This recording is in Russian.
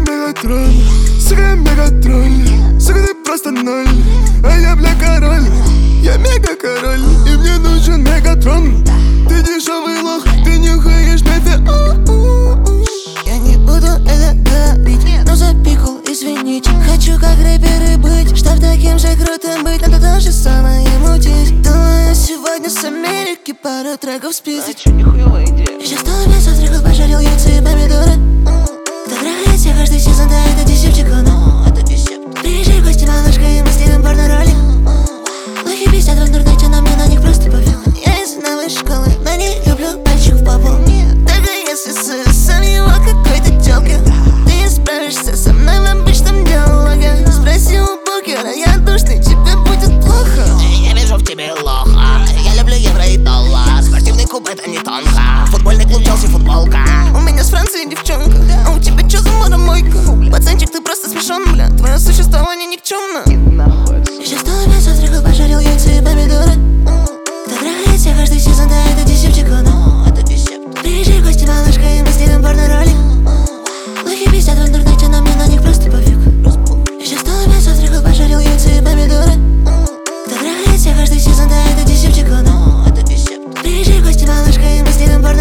Мегатрон, сука, я Мегатрон. Сука, ты просто ноль, а я, бля, король. Я мега-король, и мне нужен Мегатрон. Ты дешевый лох, ты нюхаешь мефи. Я не буду это говорить, но запикал, извините. Хочу как рэперы быть, чтоб таким же крутым быть. Надо то же самое мутить. Думаю, сегодня с Америки пару треков спиздить. А чё, нихуевая идея. Сейчас 100 треков пожарил яйца и помидоры. Кто нравится каждый сезон, да это десептиконы. Приезжай в гости, малышка, и мы снимем порно-ролик. Лохи пиздят в интернете, но мне на них просто пофиг. Я из новой школы, но не люблю пальчик в попу. Только если сам его какой-то тёлки. Ты не справишься со мной в обычном диалоге. Спроси у букера, я душный, тебе будет плохо. Я вижу в тебе лоха. Я люблю евро и доллар. Спортивный клуб это не тонко. Футбольный клуб Челси футболка. У меня с Франции девчонка, а у тебя чё за мора-мойка? Пацанчик, ты просто смешон, бля, твое существование никчемно. Сейчас 100 треков пожарил яйца и помидоры. Кто нравится каждый сезон, да это десептиконы. Приезжай в гости, малышка, и мы снимем порно-ролик. Лохи пиздят в интернете, но мне на них просто пофиг. Сейчас 100 треков пожарил яйца и помидоры. Кто нравится каждый сезон, да это десептиконы. Приезжай в гости, малышка, и мы снимем порно-ролик.